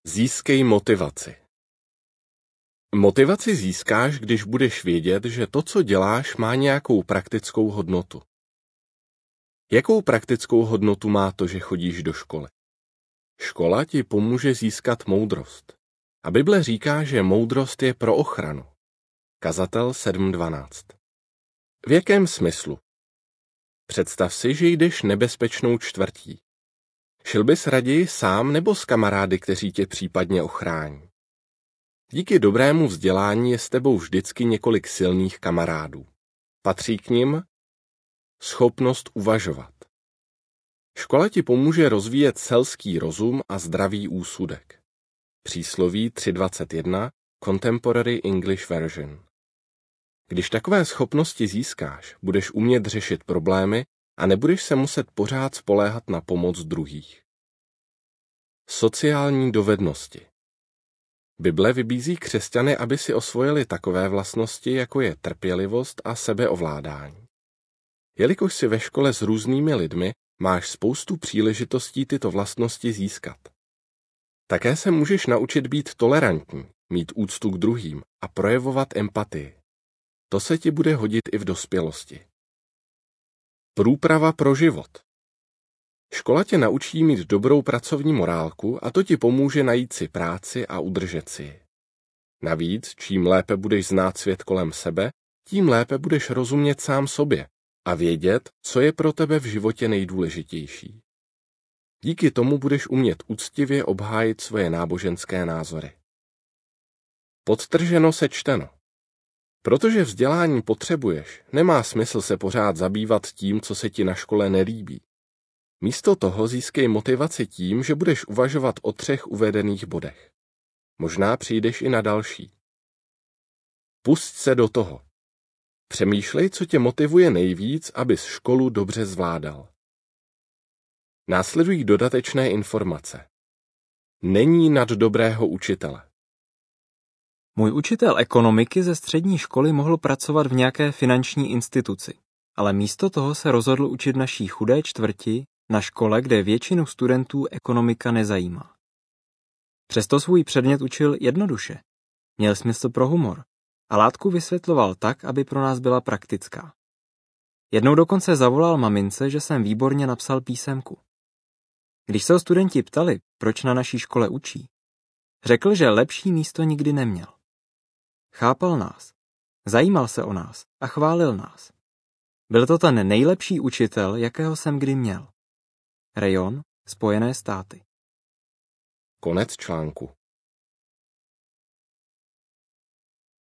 Získej motivaci. Motivaci získáš, když budeš vědět, že to, co děláš, má nějakou praktickou hodnotu. Jakou praktickou hodnotu má to, že chodíš do školy? Škola ti pomůže získat moudrost. A Bible říká, že moudrost je pro ochranu. Kazatel 7.12. V jakém smyslu? Představ si, že jdeš nebezpečnou čtvrtí. Šel bys raději sám nebo s kamarády, kteří tě případně ochrání? Díky dobrému vzdělání je s tebou vždycky několik silných kamarádů. Patří k nim schopnost uvažovat. Škola ti pomůže rozvíjet selský rozum a zdravý úsudek. Přísloví 3.21 Contemporary English Version. Když takové schopnosti získáš, budeš umět řešit problémy a nebudeš se muset pořád spoléhat na pomoc druhých. Sociální dovednosti. Bible vybízí křesťany, aby si osvojili takové vlastnosti, jako je trpělivost a sebeovládání. Jelikož jsi ve škole s různými lidmi, máš spoustu příležitostí tyto vlastnosti získat. Také se můžeš naučit být tolerantní, mít úctu k druhým a projevovat empatii. To se ti bude hodit i v dospělosti. Průprava pro život. Škola tě naučí mít dobrou pracovní morálku a to ti pomůže najít si práci a udržet si ji. Navíc, čím lépe budeš znát svět kolem sebe, tím lépe budeš rozumět sám sobě a vědět, co je pro tebe v životě nejdůležitější. Díky tomu budeš umět úctivě obhájit svoje náboženské názory. Podtrženo sečteno. Protože vzdělání potřebuješ, nemá smysl se pořád zabývat tím, co se ti na škole nelíbí. Místo toho získej motivaci tím, že budeš uvažovat o 3 uvedených bodech. Možná přijdeš i na další. Pusť se do toho. Přemýšlej, co tě motivuje nejvíc, abys školu dobře zvládal. Následují dodatečné informace. Není nad dobrého učitele. Můj učitel ekonomiky ze střední školy mohl pracovat v nějaké finanční instituci, ale místo toho se rozhodl učit naší chudé čtvrti na škole, kde většinu studentů ekonomika nezajímá. Přesto svůj předmět učil jednoduše. Měl smysl pro humor a látku vysvětloval tak, aby pro nás byla praktická. Jednou dokonce zavolal mamince, že jsem výborně napsal písemku. Když se ho studenti ptali, proč na naší škole učí, řekl, že lepší místo nikdy neměl. Chápal nás, zajímal se o nás a chválil nás. Byl to ten nejlepší učitel, jakého jsem kdy měl. Rayon, Spojené státy. Konec článku.